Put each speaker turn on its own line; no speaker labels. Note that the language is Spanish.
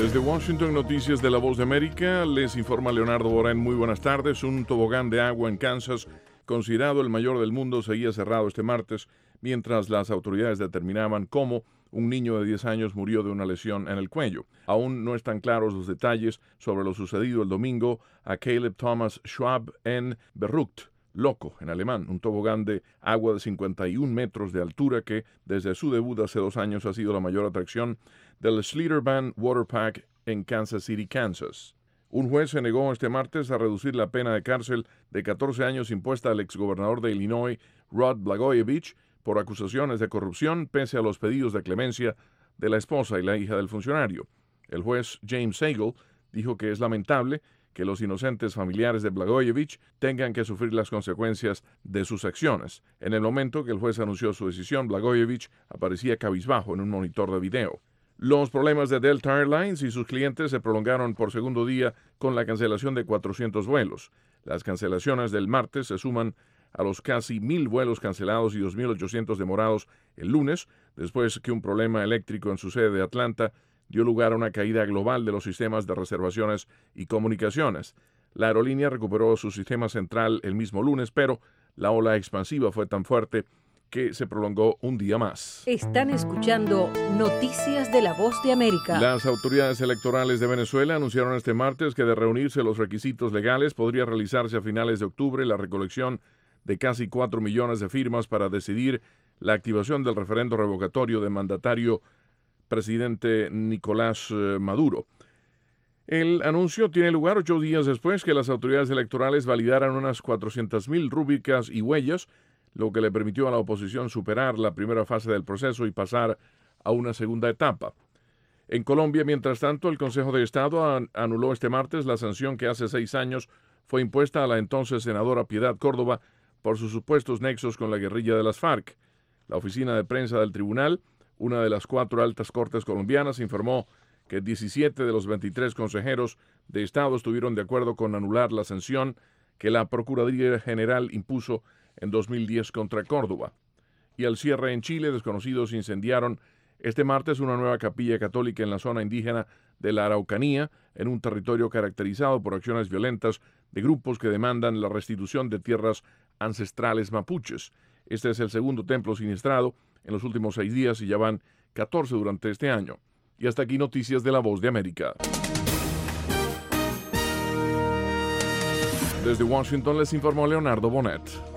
Desde Washington, noticias de La Voz de América, les informa Leonardo Boren. Muy buenas tardes. Un tobogán de agua en Kansas, considerado el mayor del mundo, seguía cerrado este martes, mientras las autoridades determinaban cómo un niño de 10 años murió de una lesión en el cuello. Aún no están claros los detalles sobre lo sucedido el domingo a Caleb Thomas Schwab en Verrückt, loco en alemán, un tobogán de agua de 51 metros de altura que desde su debut hace 2 años ha sido la mayor atracción del Schlitterbahn Water Park en Kansas City, Kansas. Un juez se negó este martes a reducir la pena de cárcel de 14 años impuesta al exgobernador de Illinois, Rod Blagojevich, por acusaciones de corrupción, pese a los pedidos de clemencia de la esposa y la hija del funcionario. El juez James Sagel dijo que es lamentable que los inocentes familiares de Blagojevich tengan que sufrir las consecuencias de sus acciones. En el momento que el juez anunció su decisión, Blagojevich aparecía cabizbajo en un monitor de video. Los problemas de Delta Airlines y sus clientes se prolongaron por segundo día con la cancelación de 400 vuelos. Las cancelaciones del martes se suman a los casi 1,000 vuelos cancelados y 2,800 demorados el lunes, después que un problema eléctrico en su sede de Atlanta dio lugar a una caída global de los sistemas de reservaciones y comunicaciones. La aerolínea recuperó su sistema central el mismo lunes, pero la ola expansiva fue tan fuerte que se prolongó un día más.
Están escuchando Noticias de La Voz de América.
Las autoridades electorales de Venezuela anunciaron este martes que de reunirse los requisitos legales podría realizarse a finales de octubre la recolección de casi 4 millones de firmas para decidir la activación del referendo revocatorio del mandatario presidente Nicolás Maduro. El anuncio tiene lugar 8 días después que las autoridades electorales validaran unas 400,000 rúbricas y huellas, lo que le permitió a la oposición superar la primera fase del proceso y pasar a una segunda etapa. En Colombia, mientras tanto, el Consejo de Estado anuló este martes la sanción que hace 6 años fue impuesta a la entonces senadora Piedad Córdoba por sus supuestos nexos con la guerrilla de las FARC. La oficina de prensa del tribunal, una de las 4 altas cortes colombianas, informó que 17 de los 23 consejeros de Estado estuvieron de acuerdo con anular la sanción que la Procuraduría General impuso en 2010 contra Córdoba. Y al cierre en Chile, desconocidos incendiaron este martes una nueva capilla católica en la zona indígena de la Araucanía, en un territorio caracterizado por acciones violentas de grupos que demandan la restitución de tierras ancestrales mapuches. Este es el segundo templo siniestrado en los últimos 6 días y ya van 14 durante este año. Y hasta aquí noticias de La Voz de América. Desde Washington les informó Leonardo Bonet.